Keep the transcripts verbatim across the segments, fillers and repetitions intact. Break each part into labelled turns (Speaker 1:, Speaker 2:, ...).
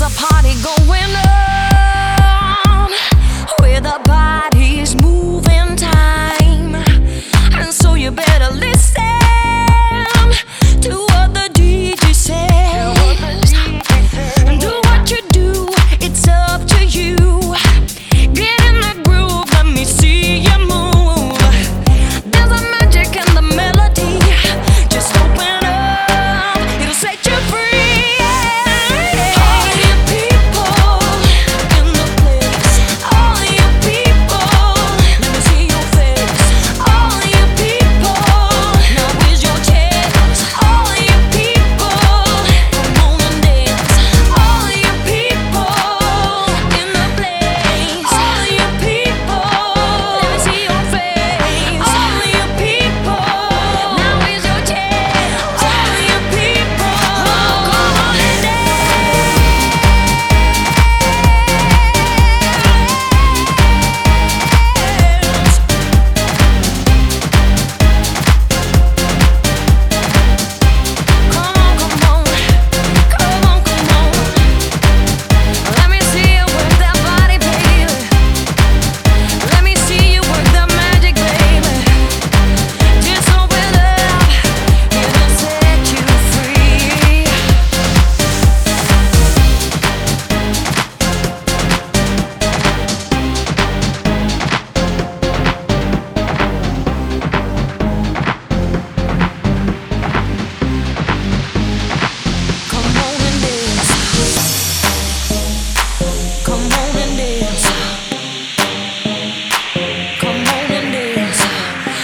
Speaker 1: party going on where the body's moving time, and so you better listen to what the D J says. Do what you do, it's up to you. Get in the groove, let me see you move. There's a magic in the melody, just open up, it'll set you free.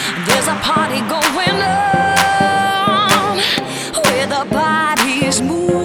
Speaker 1: Party going on where the body's moving.